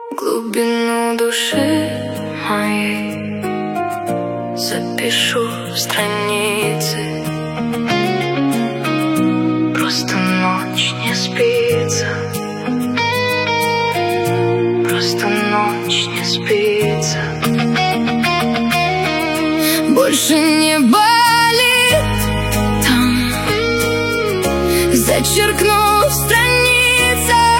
Глубину души моей запишу в страницы. Просто ночь не спится, просто ночь не спится. Больше не болит там, зачеркну в страницах.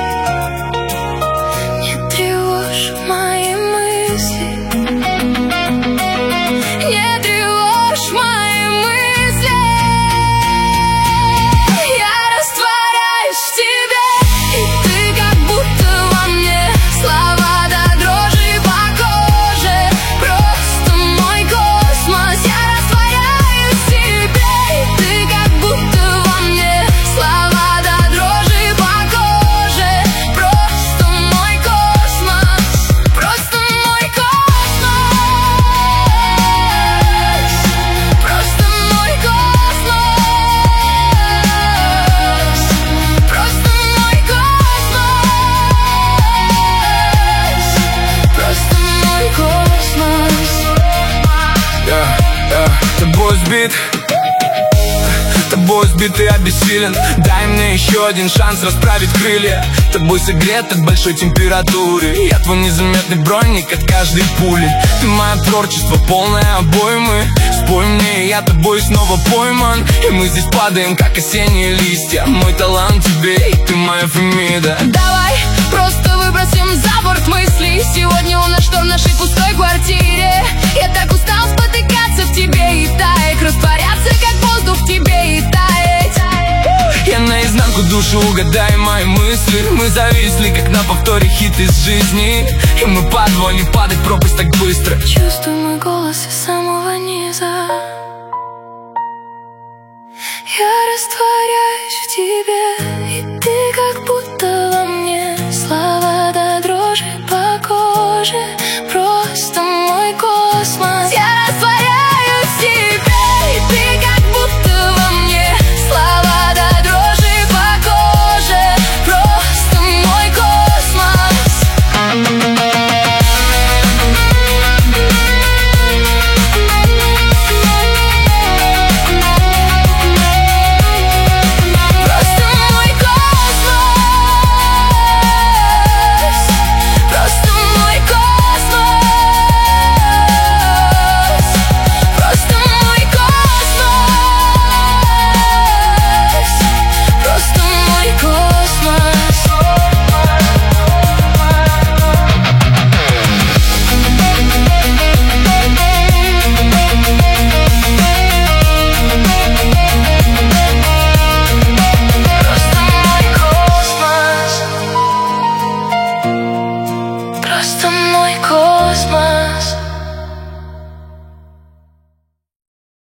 Не тревожь мои мысли, не тревожь мои мысли. Я растворяюсь в тебе, и ты как будто во мне. Слова до дрожи по коже, просто мой космос. Я растворяюсь в тебе, и ты как будто во мне. Слова до дрожи по коже, просто мой космос, просто мой космос, просто мой космос, просто мой космос, просто мой космос. Тобой сбит и обессилен. Дай мне еще один шанс расправить крылья. Тобой согрет от большой температуры. Я твой незаметный броник от каждой пули. Ты мое творчество, полное обоймы. Спой мне, я тобой снова пойман. И мы здесь падаем, как осенние листья. Мой талант тебе, и ты моя Фемида. Давай просто выбросим за борт мысли. Сегодня у нас что в нашей пустой квартире? Я так устал спотыкаться в тебе и таять, растворяться как воздух в тебе и таять. Я наизнанку душу, угадай мои мысли. Мы зависли, как на повторе хит из жизни. И мы по двое, не падать в пропасть так быстро. Чувствуй мой голос из самого низа. Я растворяюсь в тебе, и ты как будто